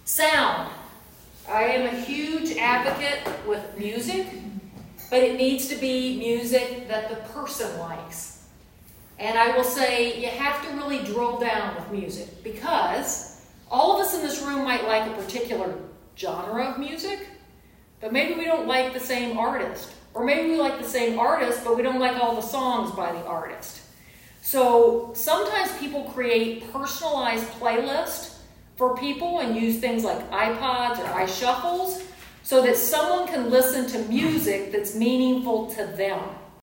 Sound. I am a huge advocate with music, but it needs to be music that the person likes. And I will say you have to really drill down with music, because all of us in this room might like a particular genre of music, but maybe we don't like the same artist. Or maybe we like the same artist, but we don't like all the songs by the artist. So sometimes people create personalized playlists for people and use things like iPods or iShuffles so that someone can listen to music that's meaningful to them.